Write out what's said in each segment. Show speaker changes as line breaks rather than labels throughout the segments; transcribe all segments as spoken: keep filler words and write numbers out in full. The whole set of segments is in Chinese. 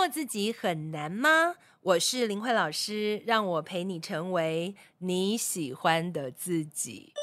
做自己很难吗？我是林慧老师，让我陪你成为你喜欢的自己。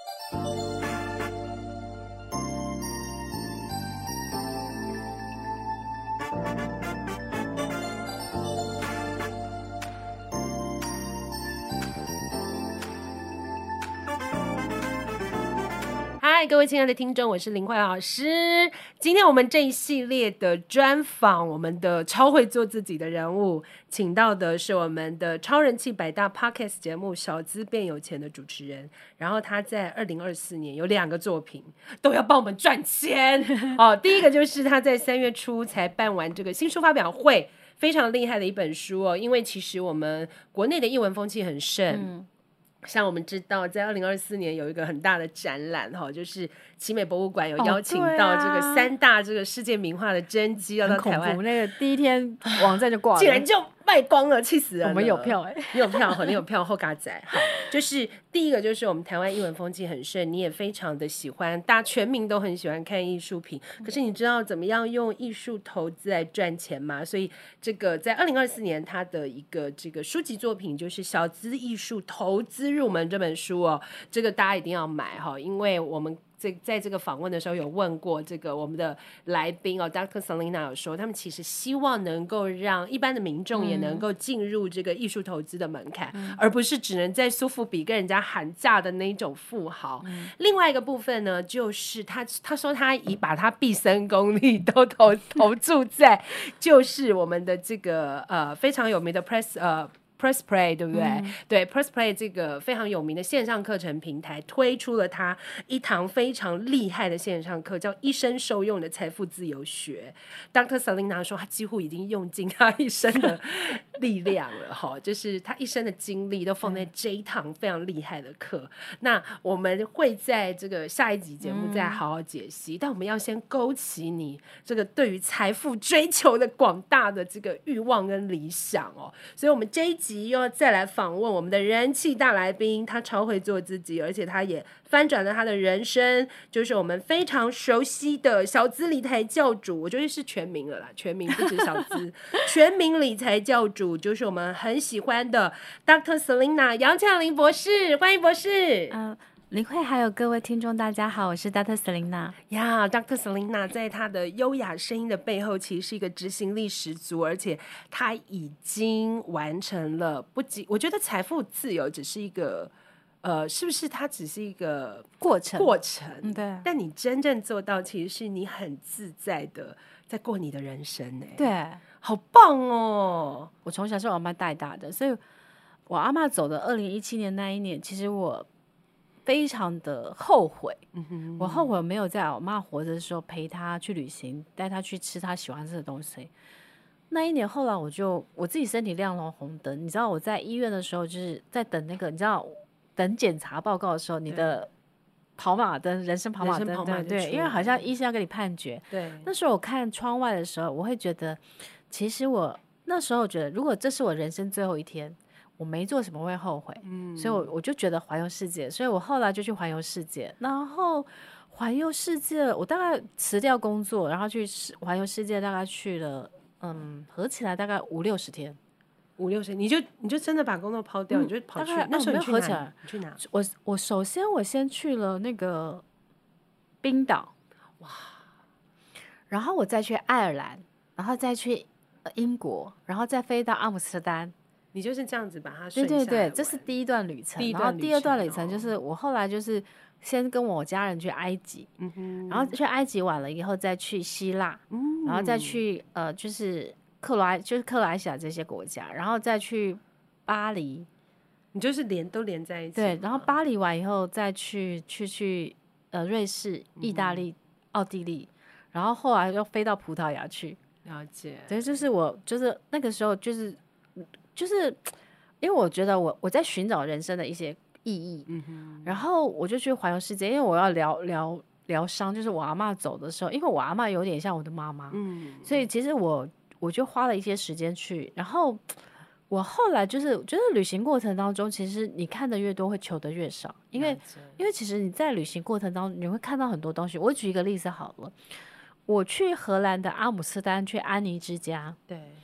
嗨，各位亲爱的听众，我是林慧老师。今天我们这一系列的专访，我们的超会做自己的人物，请到的是我们的超人气百大 Podcast 节目《小资变有钱》的主持人。然后他在二零二四年有两个作品都要帮我们赚钱哦。第一个就是他在三月初才办完这个新书发表会，非常厉害的一本书哦。因为其实我们国内的艺文风气很盛。嗯，像我们知道在二零二四年有一个很大的展览，就是奇美博物馆有邀请到这个三大这个世界名画的真迹要到台湾，
那个第一天网站就挂了，
竟然就卖光了，气死人了。
我们有票哎、欸，
你有票，你有票后嘎仔。好，就是第一个就是我们台湾艺文风气很盛，你也非常的喜欢，大家全民都很喜欢看艺术品。可是你知道怎么样用艺术投资来赚钱吗？所以这个在二零二四年他的一个这个书籍作品就是《小资艺术投资入门》这本书哦，这个大家一定要买哈，因为我们在这个访问的时候有问过这个我们的来宾哦 ，Doctor Selina 有说，他们其实希望能够让一般的民众也能够进入这个艺术投资的门槛，嗯、而不是只能在苏富比跟人家喊价的那种富豪。嗯、另外一个部分呢，就是他他说他已把他毕生功力都投投注在就是我们的这个呃非常有名的 Press 呃。Press Play 对不对？嗯、对 Press Play 这个非常有名的线上课程平台推出了它一堂非常厉害的线上课，叫一生受用的财富自由学。Doctor Selina 说他几乎已经用尽他一生的力量了就是他一生的精力都放在这一堂非常厉害的课。那我们会在这个下一集节目再好好解析，嗯、但我们要先勾起你这个对于财富追求的广大的这个欲望跟理想哦。所以我们这一集又要再来访问我们的人气大来宾，他超会做自己，而且他也翻转了他的人生，就是我们非常熟悉的小资理财教主，我觉得是全民了啦，全民不止小资全民理财教主，就是我们很喜欢的 Doctor Selina 杨倩玲博士，欢迎博士。
嗯、uh林慧还有各位听众大家好，我是 Doctor Selina
呀、yeah, Doctor Selina 在她的优雅声音的背后其实是一个执行力十足，而且她已经完成了不仅我觉得财富自由只是一个呃，是不是它只是一个
过程
过程、
嗯、对，
但你真正做到其实是你很自在的在过你的人生、欸、
对，
好棒哦。
我从小是我阿嬷带大的，所以我阿嬷走的二零一七年那一年其实我非常的后悔、嗯、哼我后悔没有在我妈活着的时候陪她去旅行，带她去吃她喜欢吃的东西。那一年后来我就我自己身体亮了红灯，你知道我在医院的时候就是在等那个你知道等检查报告的时候，你的跑马灯人生跑马灯，对对，因为好像医生要给你判决。对，那时候我看窗外的时候，我会觉得其实我那时候觉得如果这是我人生最后一天，我没做什么会后悔、嗯、所以 我, 我就觉得环游世界，所以我后来就去环游世界。然后环游世界我大概辞掉工作，然后去环游世界，大概去了嗯，合起来大概五六十天
五六十天。你就你就真的把工作抛掉、嗯、你就跑去那时候你去哪、啊、你去哪？
我我首先我先去了那个冰岛，哇，然后我再去爱尔兰，然后再去英国，然后再飞到阿姆斯特丹。
你就是这样子把它顺下来。
对对对，这是第一段旅程。然后第二段旅程就是我后来就是先跟我家人去埃及、嗯、哼然后去埃及完了以后再去希腊、嗯、然后再去呃就是克罗埃就是克罗埃西亚这些国家，然后再去巴黎。
你就是连都连在一起。
对，然后巴黎完以后再去去去呃瑞士、意大利、嗯、奥地利，然后后来又飞到葡萄牙去。
了解。
对，就是我就是那个时候就是就是因为我觉得我我在寻找人生的一些意义、嗯、哼然后我就去环游世界，因为我要疗疗疗伤，就是我阿嬷走的时候，因为我阿嬷有点像我的妈妈、嗯、所以其实我我就花了一些时间去，然后我后来就是觉得旅行过程当中其实你看的越多会求的越少，因为因为其实你在旅行过程当中你会看到很多东西。我举一个例子好了，我去荷兰的阿姆斯特丹去安妮之家，对，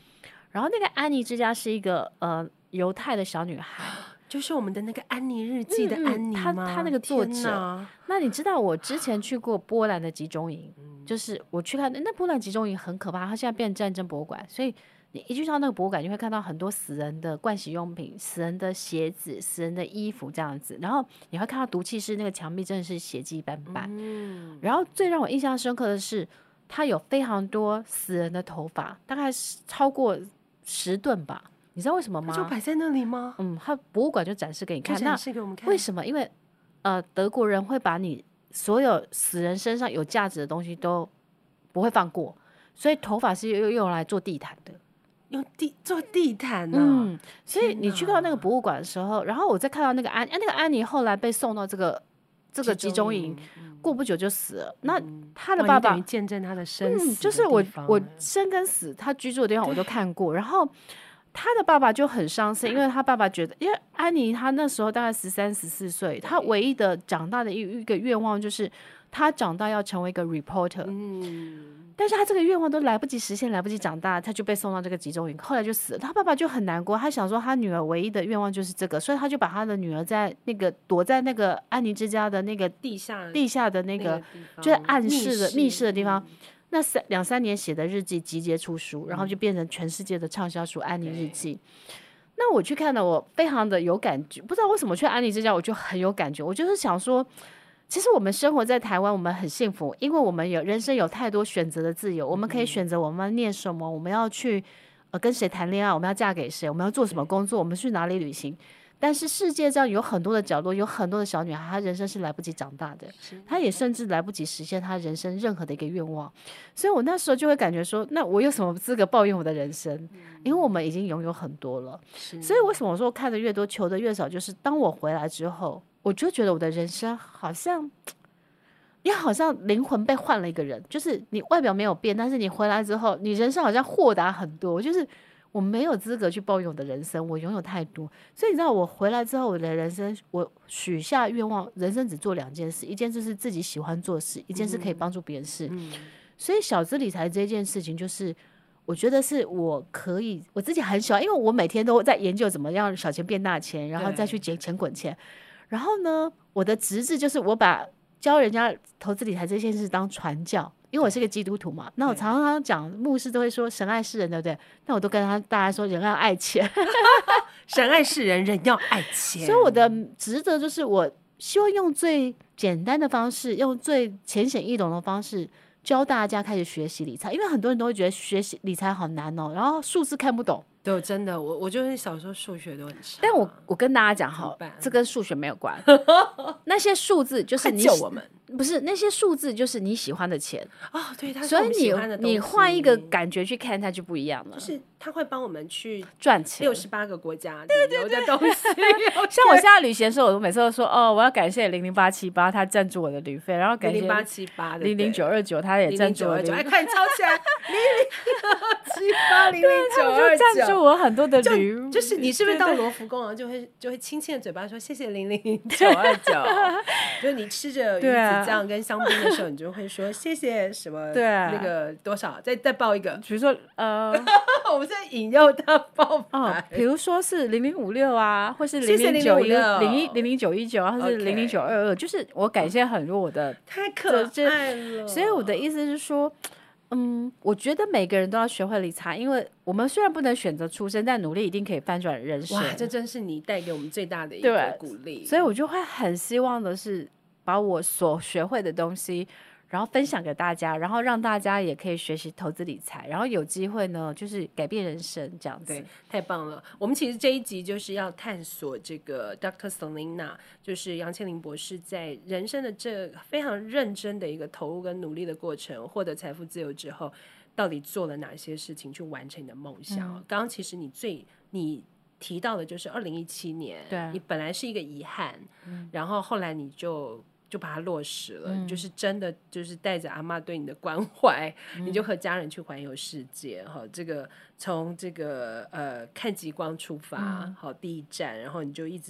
然后那个安妮之家是一个呃犹太的小女孩，
就是我们的那个安妮日记的安妮吗？
嗯嗯、他他那个作者。那你知道我之前去过波兰的集中营，嗯、就是我去看那波兰集中营很可怕，它现在变战争博物馆，所以你一去到那个博物馆，你会看到很多死人的盥洗用品、死人的鞋子、死人的衣服这样子，然后你会看到毒气室那个墙壁真的是血迹斑斑。嗯、然后最让我印象深刻的是，它有非常多死人的头发，大概是超过十吨吧。你知道为什么吗？
就摆在那里吗？
嗯，它博物馆就展示给你看。
展示给我们看。
为什么？因为呃，德国人会把你所有死人身上有价值的东西都不会放过，所以头发是用用来做地毯的，
用地做地毯呢、啊。
嗯，所以你去到那个博物馆的时候，然后我再看到那个安，那个安妮后来被送到这个这个集中营，嗯、过不久就死了。嗯、那他的爸爸
等于见证他的生死的地方、
嗯，就是我我生跟死，他居住的地方我都看过，然后。他的爸爸就很伤心，因为他爸爸觉得，因为安妮她那时候大概十三、十四岁，她唯一的长大的一一个愿望就是她长大要成为一个 reporter，嗯，但是她这个愿望都来不及实现，来不及长大，她就被送到这个集中营，后来就死了。他爸爸就很难过，他想说他女儿唯一的愿望就是这个，所以他就把他的女儿在那个躲在那个安妮之家的那个
地下
地下的那个，那个就是暗室的密室的地方。嗯那三两三年写的日记集结出书，然后就变成全世界的畅销书《安妮日记》。那我去看了，我非常的有感觉，不知道为什么去安妮之家我就很有感觉。我就是想说，其实我们生活在台湾，我们很幸福，因为我们有人生有太多选择的自由，我们可以选择我们要念什么，我们要去呃跟谁谈恋爱，我们要嫁给谁，我们要做什么工作，我们去哪里旅行。但是世界上有很多的角落，有很多的小女孩，她人生是来不及长大的，她也甚至来不及实现她人生任何的一个愿望。所以我那时候就会感觉说，那我有什么资格抱怨我的人生？因为我们已经拥有很多了。所以为什么我说看的越多，求的越少？就是当我回来之后，我就觉得我的人生好像，你好像灵魂被换了一个人，就是你外表没有变，但是你回来之后，你人生好像豁达很多，就是。我没有资格去抱怨我的人生，我拥有太多，所以你知道我回来之后，我的人生我许下愿望，人生只做两件事，一件事是自己喜欢做的事，一件事可以帮助别人事。嗯、所以小资理财这件事情，就是我觉得是我可以我自己很喜欢，因为我每天都在研究怎么样小钱变大钱，然后再去捡钱滚钱。然后呢，我的职责就是我把教人家投资理财这件事当传教。因为我是个基督徒嘛，那我常常讲牧师都会说神爱世人，对不对？那我都跟他大家说人要爱钱，
神爱世人，人要爱钱。
所以我的职责就是我希望用最简单的方式，用最浅显易懂的方式教大家开始学习理财，因为很多人都会觉得学习理财好难哦，然后数字看不懂。
对，真的，我我就是小时候数学都很差。
但我我跟大家讲哈，这跟数学没有关。那些数字就是你
救我们，
不是那些数字就是你喜欢的钱
哦，对，它是
所以你
我们喜欢的东西
你换一个感觉去看它就不一样了，
就是它会帮我们去
赚钱，
六十八个国家旅游的东西。
像我现在旅行的时候，我每次都说哦，我要感谢零零八七八，他赞助我的旅费，然后感谢
零零八七八
零零九二九，他也赞助我的旅费，
哎，快抄起来，零零七八零零九二九，
赞助我很多的旅
就就是你是不是到罗浮宫啊，就会就会轻轻的嘴巴说谢谢零零九二九，就是你吃着鱼子酱跟香槟的时候，你就会说谢谢什么，
对，
那个多少，再再报一个，
比如说呃，
我们在引诱他报
哦，比如说是零零五六啊，或是零零九一零一零零九一九，或是零零九二二，就是我感谢很多我的，
太可爱了。
所以我的意思是说。嗯，我觉得每个人都要学会理财，因为我们虽然不能选择出身，但努力一定可以翻转人生。
哇，这真是你带给我们最大的一个鼓励。
所以我就会很希望的是，把我所学会的东西，然后分享给大家，然后让大家也可以学习投资理财，然后有机会呢，就是改变人生这样子。
对，太棒了！我们其实这一集就是要探索这个 Doctor Selena， 就是杨倩玲博士在人生的这非常认真的一个投入跟努力的过程，获得财富自由之后，到底做了哪些事情去完成你的梦想？嗯、刚刚其实你最你提到的就是二零一七年，
对，
你本来是一个遗憾，嗯、然后后来你就。就把它落实了、嗯、就是真的就是带着阿嬷对你的关怀、嗯、你就和家人去环游世界、嗯、这个从这个呃看极光出发、嗯、好第一站，然后你就一直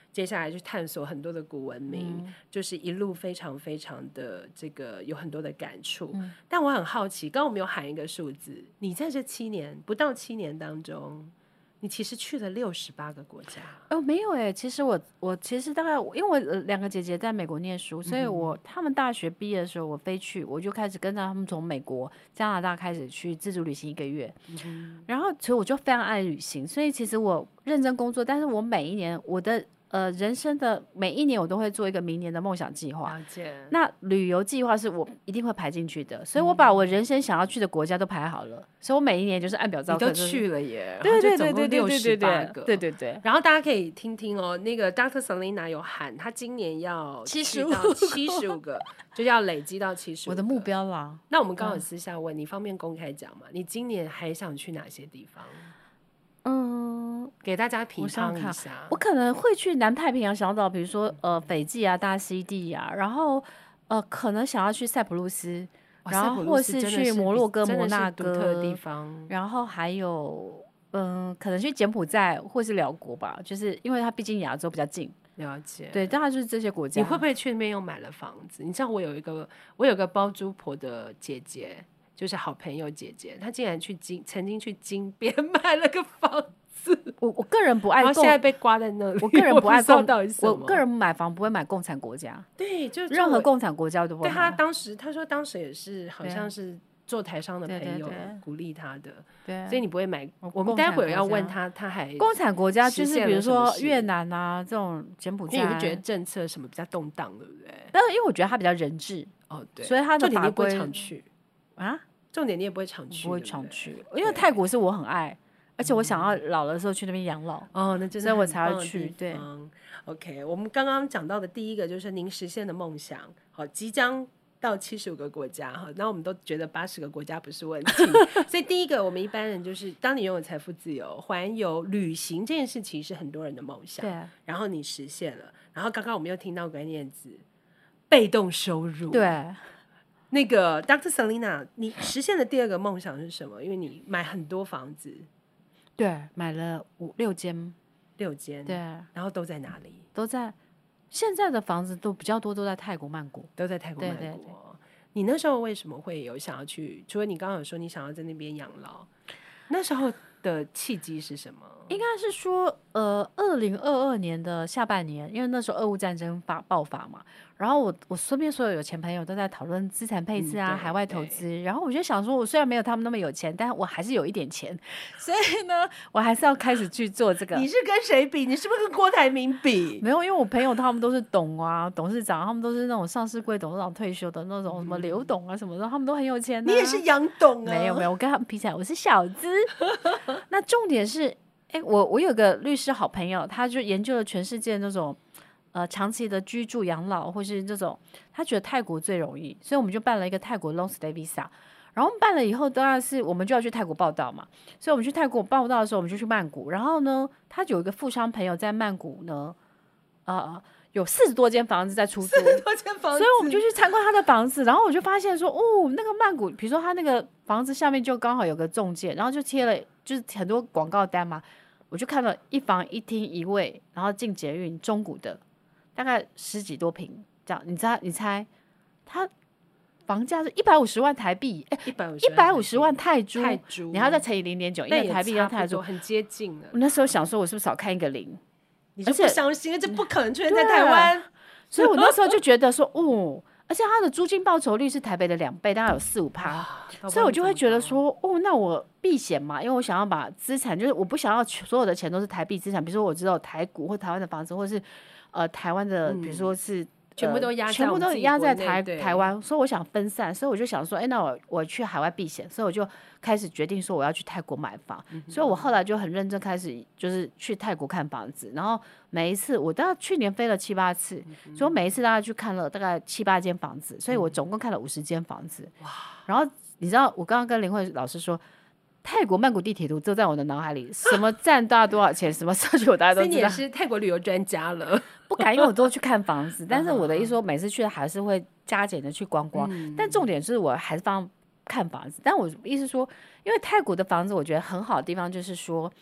接下来去探索很多的古文明，
嗯、
就是一路非常非常的这个有很多的感触。
嗯、
但我很好奇，刚刚我们有喊一个数字，你在这七年不到七年当中，你其实去了六十八个国家。
哦，没有哎，其实我我其实大概因为我两个姐姐在美国念书，所以我、嗯、他们大学毕业的时候我飞去，我就开始跟着他们从美国、加拿大开始去自助旅行一个月。嗯、然后其实我就非常爱旅行，所以其实我认真工作，但是我每一年我的。呃，人生的每一年我都会做一个明年的梦想计划。
了解。
那旅游计划是我一定会排进去的，所以我把我人生想要去的国家都排好了，嗯、所以我每一年就是按表照课。
你都去了耶！
对对对对对
对对
对对对对。
然后大家可以听听哦，那个 doctor Selena 有喊，他今年要七十到七十五个，就要累积到七十五。
我的目标啦。
那我们刚好私下问、嗯、你，方便公开讲吗？你今年还想去哪些地方？嗯，给大家评判一下。
我可能会去南太平洋小岛，比如说呃斐济啊、大溪地啊，然后呃可能想要去塞浦路斯，
哦、
然后或
是
去摩洛哥、摩纳
哥的地方，
然后还有嗯、呃、可能去柬埔寨或是辽国吧，就是因为它毕竟亚洲比较近。
了解。
对，大概就是这些国家。
你会不会去那边又买了房子？你知道我有一个我有个包租婆的姐姐。就是好朋友姐姐，她竟然去金曾经去金边买了个房子。
我我个人不爱，
然后现在被挂在那里。
我个人不爱共，
我
个人买房不会买共产国家。
对，就
任何共产国家都不会
买。对，他当时他说当时也是好像是做台商的朋友鼓励他的，
对，
所以你不会买。我们待会儿要问他，他还
共产国家就是比如说越南啊这种柬埔寨，
因为你会觉得政策什么比较动荡，对不对？
但是因为我觉得他比较人治
哦，对，
所以他的法规
不会常去
啊。
重点你也不会常去，
不会常去，因为泰国是我很爱，而且我想要老的时候去那边养老。
哦，那真的，
所以我才会去。对
，OK， 我们刚刚讲到的第一个就是您实现的梦想，好，即将到七十五个国家哈，那我们都觉得八十个国家不是问题，所以第一个我们一般人就是当你拥有财富自由、环游、旅行这件事情是很多人的梦想，
对，
然后你实现了，然后刚刚我们又听到关键字被动收入，
对。
那个 doctor Selena， 你实现的第二个梦想是什么？因为你买很多房子，
对，买了五六间，
六间，
对，
然后都在哪里？
都在现在的房子都比较多，都在泰国曼谷，
都在泰国曼谷。
对对对，
你那时候为什么会有想要去？除了你刚刚有说你想要在那边养老，那时候的契机是什么？
应该是说，呃，二零二二年的下半年，因为那时候俄乌战争发爆发嘛，然后我我身边所有有钱朋友都在讨论资产配置啊、嗯、海外投资，然后我就想说，我虽然没有他们那么有钱，但我还是有一点钱，所以呢，我还是要开始去做这个。
你是跟谁比？你是不是跟郭台铭比？
没有，因为我朋友他们都是董啊、董事长，他们都是那种上市柜董事长退休的那种，什么刘董啊什么的，他们都很有钱、啊。
你也是杨董啊？
没有没有，我跟他们比起来，我是小资。那重点是。哎，我我有个律师好朋友，他就研究了全世界那种呃长期的居住养老，或是这种，他觉得泰国最容易，所以我们就办了一个泰国 long stay visa。然后我们办了以后，当然是我们就要去泰国报道嘛，所以我们去泰国报道的时候，我们就去曼谷。然后呢，他有一个富商朋友在曼谷呢，呃，有四十多间房子在出租，
四十多间房子，
所以我们就去参观他的房子。然后我就发现说，哦，那个曼谷，比如说他那个房子下面就刚好有个中介，然后就贴了就是很多广告单嘛。我就看了一房一厅一卫，然后进捷运中古的，大概十几多平，这样你猜你猜，它房价是一百五十万台币，哎，
一百五
一百五十万泰铢，
泰铢，
你还要再乘以零点九，因为台币要泰铢，
很接近了。
我那时候想说，我是不是少看一个零？
你就不相信，这不可能出现在台湾，
所以我那时候就觉得说，哦。而且它的租金报酬率是台北的两倍，大概有四五趴，所以我就会觉得说，哦，那我避险嘛，因为我想要把资产，就是我不想要所有的钱都是台币资产，比如说我知道台股或台湾的房子，或是呃台湾的，比如说是、嗯呃、
全部都压，
全部都压在台台湾，所以我想分散，所以我就想说，哎，那我我去海外避险，所以我就开始决定说我要去泰国买房，嗯、所以我后来就很认真开始就是去泰国看房子，然后每一次我大概去年飞了七八次，嗯、所以我每一次大概去看了大概七八间房子，所以我总共看了五十间房子。哇！然后你知道我刚刚跟林慧老师说，泰国曼谷地铁图就在我的脑海里，什么站大概多少钱，什么社区我大家都知道。
所以你也是泰国旅游专家了。
不敢，因为我都去看房子，但是我的意思说，每次去还是会加减的去观光，嗯、但重点是我还是放看房子。但我意思说，因为泰国的房子，我觉得很好的地方就是说，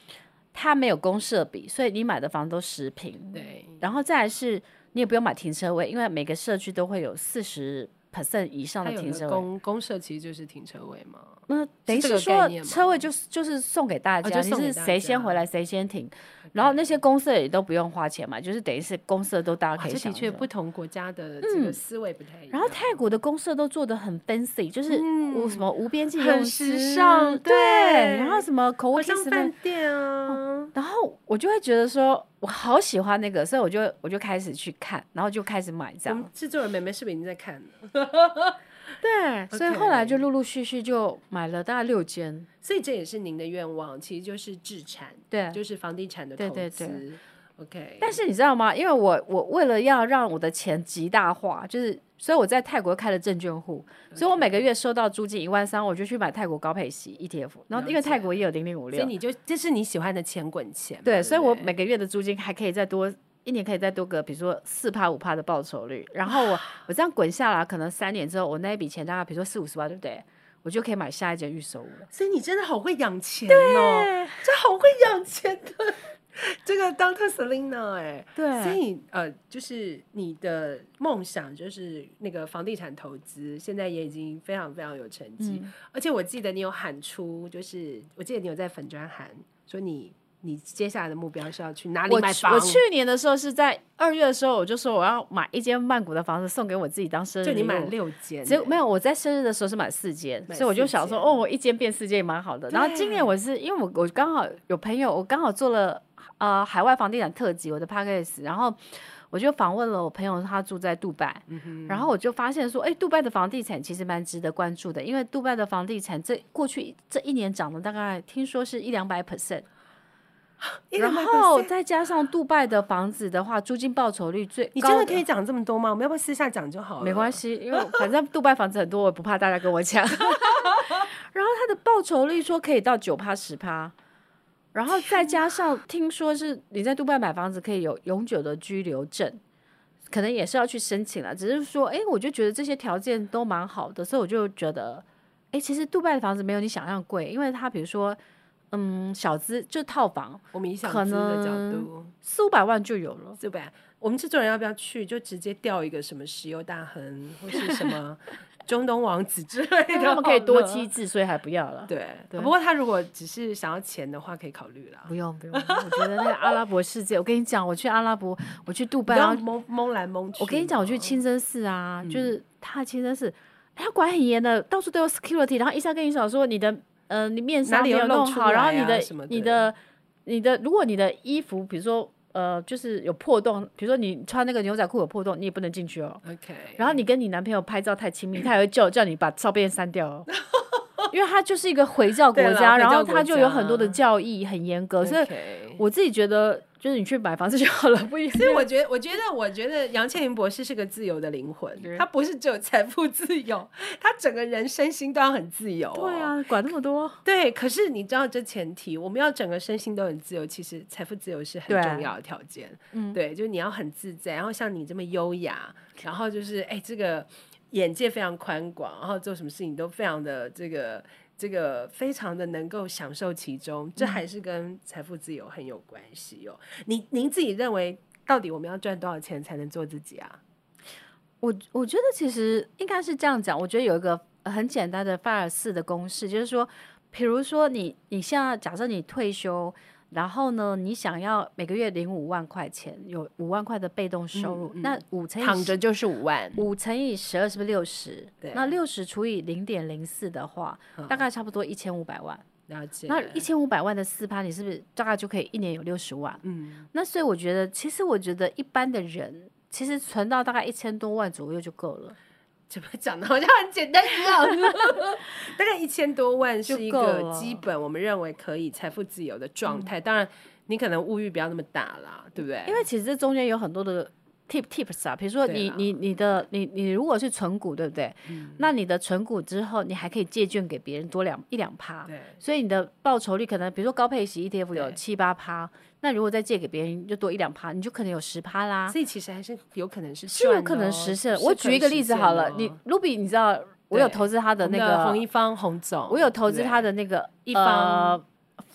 它没有公设比，所以你买的房都十平。
对，
然后再来是你也不用买停车位，因为每个社区都会有四十 percent 以上的停车位。
公公社其实就是停车位嘛。
那等于是说车位就是就是送给大家，你是谁先回来谁先停，然后那些公社也都不用花钱嘛，就是等于是公社都大家可以享受。
这的确不同国家的这个思维不太一样。
然后泰国的公社都做得很 fancy， 就是无什么无边际
很时尚，
对，然后什么口味
像饭店啊。
然后我就会觉得说，我好喜欢那个，所以我就我就开始去看，然后就开始买这样。
我们制作人妹妹是不是已经在看了？
对，所以后来就陆陆续续就买了大概六间，
所以这也是您的愿望，其实就是置产，
对，
就是房地产的投资。
对对对
OK，
但是你知道吗？因为我我为了要让我的钱极大化，就是所以我在泰国开了证券户， okay. 所以我每个月收到租金一万三，我就去买泰国高配息 E T F， 然后因为泰国也有零零五六，
所以你就这是你喜欢的钱滚钱，
对，
对，
所以我每个月的租金还可以再多。一年可以再多个，比如说四趴五趴的报酬率，然后我我这样滚下来，可能三年之后，我那一笔钱大概比如说四五十万，对不对？我就可以买下一间预售屋了。
所以你真的好会养钱哦，这好会养钱的，这个 Doctor Selena 哎，
对，
所以呃，就是你的梦想就是那个房地产投资，现在也已经非常非常有成绩，嗯、而且我记得你有喊出，就是我记得你有在粉专喊说你。你接下来的目标是要去哪里买房？
我, 我去年的时候是在二月的时候，我就说我要买一间曼谷的房子送给我自己当生日礼物。
就你买了六间，
只有没有我在生日的时候是买四间，所以我就想说，哦，我一间变四间也蛮好的。然后今年我是因为我我刚好有朋友，我刚好做了呃海外房地产特辑，我的 podcast， 然后我就访问了我朋友，他住在杜拜，嗯、然后我就发现说，哎，杜拜的房地产其实蛮值得关注的，因为杜拜的房地产这过去这一年涨了大概听说是一两百 percent。然后再加上杜拜的房子的话，租金报酬率最高的，
你真的可以讲这么多吗？我们要不要私下讲就好了？
没关系，因为反正杜拜房子很多，我不怕大家跟我抢。然后它的报酬率说可以到九趴十趴，然后再加上听说是你在杜拜买房子可以有永久的居留证，可能也是要去申请啦。只是说，哎，我就觉得这些条件都蛮好的，所以我就觉得，哎，其实杜拜的房子没有你想象贵，因为它比如说。嗯，小资就套房，
我们以小资的角度，
四五百万就有了。
四五百，我们制作人要不要去？就直接调一个什么石油大亨，或是什么中东王子之类的，
他们可以多妻制，所以还不要了。
对，对不过他如果只是想要钱的话，可以考虑啦。
不用不用，我觉得那个阿拉伯世界，我跟你讲，我去阿拉伯，我去杜拜，
然后蒙蒙来蒙去。
我跟你讲，我去清真寺啊，嗯、就是他的清真寺，他管很严的，到处都有 security， 然后医生跟你讲说你的。呃，你面纱没有弄好，
啊、
然后你的、你的、你的，如果你的衣服，比如说呃，就是有破洞，比如说你穿那个牛仔裤有破洞，你也不能进去哦。
OK。
然后你跟你男朋友拍照太亲密，他也会叫叫你把照片删掉哦，因为他就是一个回教国家，然后他就有很多的教义很严格，
okay.
所以我自己觉得。就是你去买房子就好了，不一样。
所以我觉得，我觉得，我觉得杨倩云博士是个自由的灵魂，他不是只有财富自由，他整个人身心都要很自由、哦。
对啊，管那么多。
对，可是你知道这前提，我们要整个身心都很自由，其实财富自由是很重要的条件。嗯，对，就是你要很自在，然后像你这么优雅，然后就是哎，这个眼界非常宽广，然后做什么事情都非常的这个。这个非常的能够享受其中，这还是跟财富自由很有关系哦。您您自己认为，到底我们要赚多少钱才能做自己啊？
我我觉得其实应该是这样讲，我觉得有一个很简单的范尔四的公式，就是说，比如说你你现在假设你退休。然后呢，你想要每个月领五万块钱，有五万块的被动收入，嗯嗯、那五乘以
躺着就是五万，
五乘以十二是不是六十？那六十除以零点零四的话，嗯、大概差不多一千五百万。
了解。
那一千五百万的四趴，你是不是大概就可以一年有六十万？嗯。那所以我觉得，其实我觉得一般的人，其实存到大概一千多万左右就够了。
怎么讲的好像很简单一样大概一千多万是一个基本我们认为可以财富自由的状态、嗯、当然你可能物欲不要那么大啦，对不对？
因为其实这中间有很多的 tip tips 啊，比如说你你你的你你如果是存股，对不对、嗯、那你的存股之后你还可以借券给别人多两一两趴，所以你的报酬率可能比如说高配息 E T F 有七八趴，那如果再借给别人就多一两趴，你就可能有十趴啦。
所以其实还是有可能是
是有可能实现。我举一个例子好了，你 Ruby 你知道我有投资他的那个
洪一方洪总，
我有投资他的那个
一方、呃、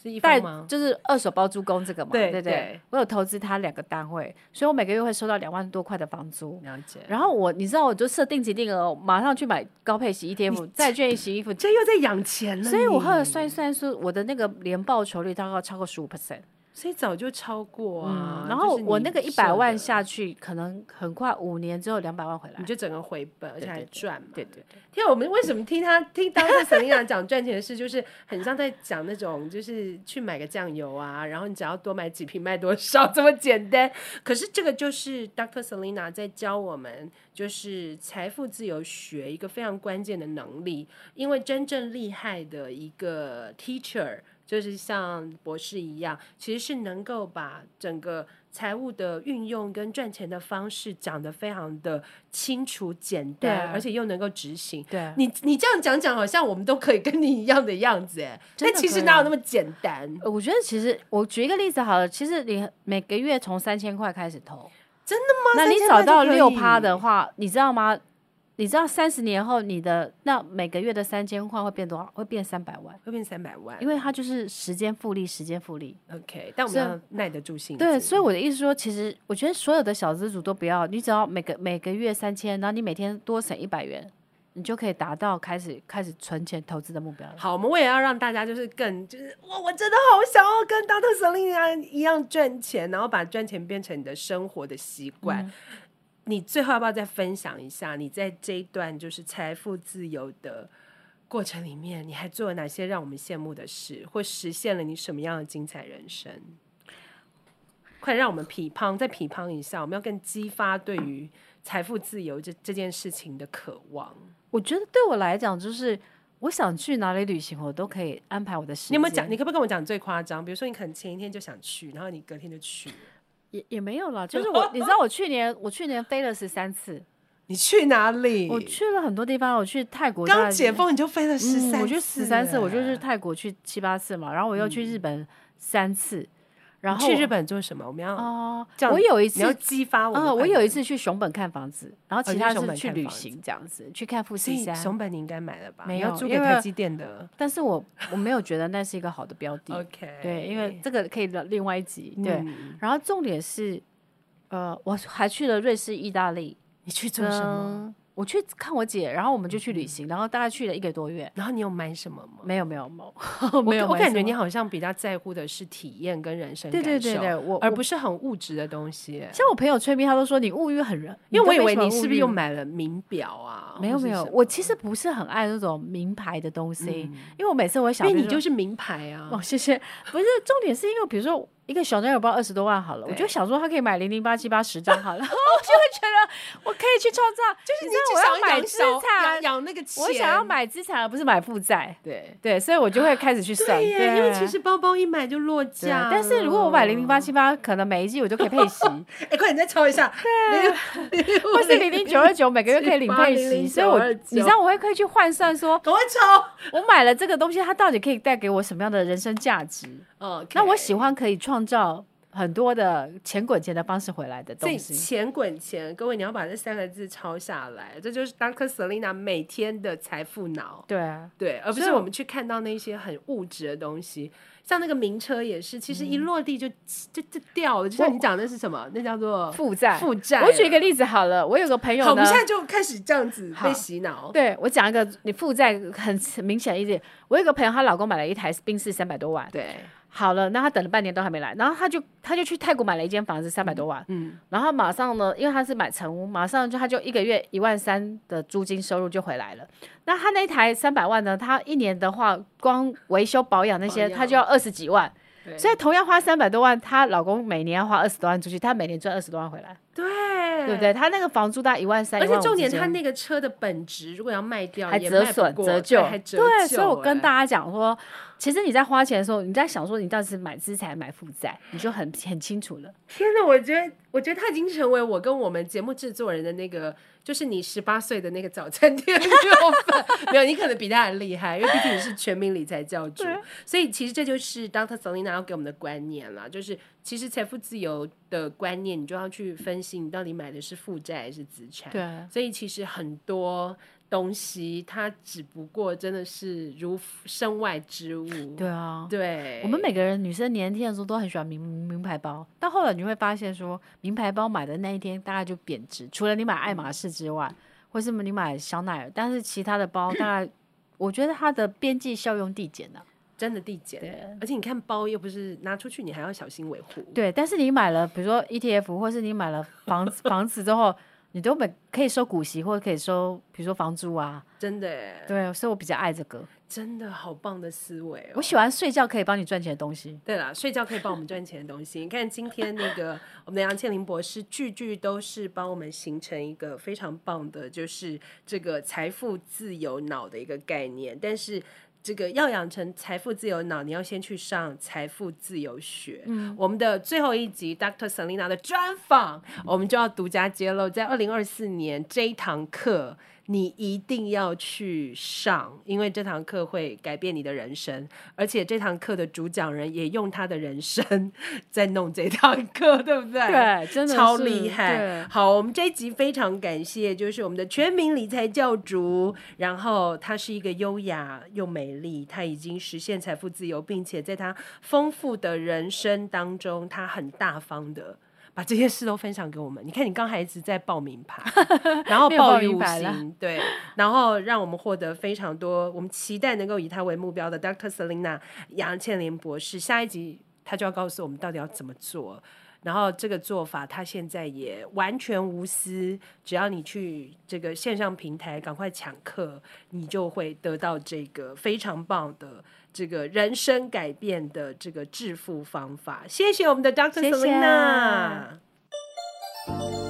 是一
带
方吗？
就是二手包租公这个嘛，
对
对对
对，
我有投资他两个单位，所以我每个月会收到两万多块的房租。
了解。
然后我你知道我就设定期定额，马上去买高配洗衣 E T F 债券洗衣服，
这又在养钱了，
所以我后来算一算说我的那个年报酬率大概超过十五 percent。
所以早就超过啊。
嗯，然后我那个一百万下
去，
去，可能很快五年之后两百万回来，
你就整个回本，而且还赚嘛。
对对对。
天啊，我们为什么听他听当时 Selina 讲赚钱的事，就是很像在讲那种，就是去买个酱油啊，然后你只要多买几瓶卖多少这么简单。可是这个就是 Doctor Selina 在教我们，就是财富自由学一个非常关键的能力，因为真正厉害的一个 teacher。就是像博士一样，其实是能够把整个财务的运用跟赚钱的方式讲得非常的清楚简单，而且又能够执行。
对，
你你这样讲讲，好像我们都可以跟你一样的样子哎，但其实哪有那么简单？
我觉得其实我举一个例子好了，其实你每个月从三千块开始投，
真的吗？
那你找到六趴的话，你知道吗？你知道三十年后你的那每个月的三千块会变多少？会变三百万，
会变三百万，
因为它就是时间复利，时间复利。
OK， 但我们要耐得住性子。
对，所以我的意思说，其实我觉得所有的小资主都不要，你只要每个每个月三千，然后你每天多省一百元，你就可以达到开始开始存钱投资的目标了。
好，我们为了要让大家就是更就是哇，我真的好想要跟 Doctor Selina 一样赚钱，然后把赚钱变成你的生活的习惯。嗯，你最后要不要再分享一下你在这一段就是财富自由的过程里面，你还做了哪些让我们羡慕的事，或实现了你什么样的精彩人生？快让我们批判再批判一下，我们要更激发对于财富自由 这, 这件事情的渴望。
我觉得对我来讲，就是我想去哪里旅行，我都可以安排我的时间。
你有没有讲？你可不可以跟我讲最夸张？比如说，你可能前一天就想去，然后你隔天就去了。
也也没有啦，就是我，你知道我去年我去年飞了十三次。
你去哪里？
我去了很多地方，我去泰国，
刚解封你就飞了十三次、
嗯，我去十三次，我就是泰国去七八次嘛，然后我又去日本三次。嗯，然后
去日本做什么？我们要
哦、呃，我有一次
你要激发我。
嗯，我有一次去熊本看房子，然后其他是去旅行这样子，哦、去看富士山。
熊本你应该买了吧？
没有，
你要租给台积电的。
但是我我没有觉得那是一个好的标的。
OK，
对，因为这个可以另外一集。对，
嗯、
然后重点是，呃，我还去了瑞士、意大利。
你去做什么？
我去看我姐，然后我们就去旅行，嗯、然后大概去了一个多月。
然后你有买什么吗？
没有，没有，没有，没有。
我感觉你好像比较在乎的是体验跟人生感受，
对对对对，我
而不是很物质的东西。
像我朋友吹逼，他都说你物欲很人，
因为我以为你是不是又买了名表啊？
没有没有，我其实不是很爱那种名牌的东西，嗯、因为我每次我想，
因为你就是名牌啊。
哦，谢谢。不是，重点是因为比如说。一个小男友包二十多万好了，我就想说他可以买零零八七八十张好了，我就会觉得我可以去创造，
就是
你知道我要买资产，
养那个钱，
我想要买资产而不是买负债，
对
对，所以我就会开始去算，
对耶，因为其实包包一买就落价，
但是如果我买零零八七八，可能每一季我就可以配息，
哎、欸，快点再抄一下，
对，或是零零九二九每个月可以领配息，所以我你知道我会可以去换算说，
赶快抄，
我买了这个东西，它到底可以带给我什么样的人生价值？
哦， okay.
那我喜欢可以创造。很多的钱滚钱的方式回来的东西，
钱滚钱，各位你要把这三个字抄下来，这就是 Doctor Selina 每天的财富脑。
对啊，
对，而不是我们去看到那些很物质的东西，像那个名车也是，其实一落地就、嗯、就就掉了。就像你讲的是什么？那叫做
负债。
负债。
我举一个例子好了，我有个朋友呢，
好，我们现在就开始这样子被洗脑。
对，我讲一个你负债很明显的一点，我有个朋友，她老公买了一台宾士三百多万。
对。
好了，那他等了半年都还没来，然后他就他就去泰国买了一间房子，三百多万，嗯，然后马上呢，因为他是买成屋，马上就他就一个月一万三的租金收入就回来了。那他那台三百万呢，他一年的话，光维修保养那些，他就要二十几万，所以同样花三百多万，她老公每年要花二十多万出去，他每年赚二十多万回来。
对，
对不对？他那个房租大概一万三，
而且重点他那个车的本质如果要卖掉，
还折损折旧，
还折旧。
对，所以我跟大家讲说，其实你在花钱的时候，你在想说你到底是买资产买负债，你就很很清楚了。
天哪，我觉得我觉得他已经成为我跟我们节目制作人的那个，就是你十八岁的那个早餐店六粉。没有，你可能比他还厉害，因为毕竟你是全民理财教主。所以其实这就是 Doctor Selina 要给我们的观念啦，就是其实财富自由的观念，你就要去分析你到底买的是负债还是资产。
对，
所以其实很多东西，它只不过真的是如身外之物。
对啊，
对，
我们每个人女生年轻的时候都很喜欢名名牌包，但后来你会发现说，名牌包买的那一天大概就贬值，除了你买爱马仕之外，或是你买香奈儿，但是其他的包大概我觉得它的边际效用递减啊。
真的递减，而且你看包又不是拿出去，你还要小心维护。
对，但是你买了，比如说 E T F， 或是你买了房子房子之后，你都每可以收股息，或者可以收，比如说房租啊。
真的耶，
对，所以我比较爱这个。
真的好棒的思维哦！
我喜欢睡觉可以帮你赚钱的东西。
对啦，睡觉可以帮我们赚钱的东西。你看今天那个我们的杨倩玲博士，句句都是帮我们形成一个非常棒的，就是这个财富自由脑的一个概念。但是这个要养成财富自由脑，你要先去上财富自由学。嗯，我们的最后一集 Doctor Selena 的专访，我们就要独家揭露，在二零二四年这一堂课。你一定要去上，因为这堂课会改变你的人生，而且这堂课的主讲人也用他的人生在弄这堂课，对不对？
对，真的是
超厉害。好，我们这一集非常感谢，就是我们的全民理财教主，然后他是一个优雅又美丽，他已经实现财富自由，并且在他丰富的人生当中，他很大方的把这些事都分享给我们。你看你刚才一直在报名牌，然后报于无形，对，然后让我们获得非常多我们期待能够以他为目标的 Doctor Selena 杨倩玲博士。下一集他就要告诉我们到底要怎么做，然后这个做法他现在也完全无私，只要你去这个线上平台赶快抢课，你就会得到这个非常棒的这个人生改变的这个致富方法。谢谢我们的 Doctor Selena。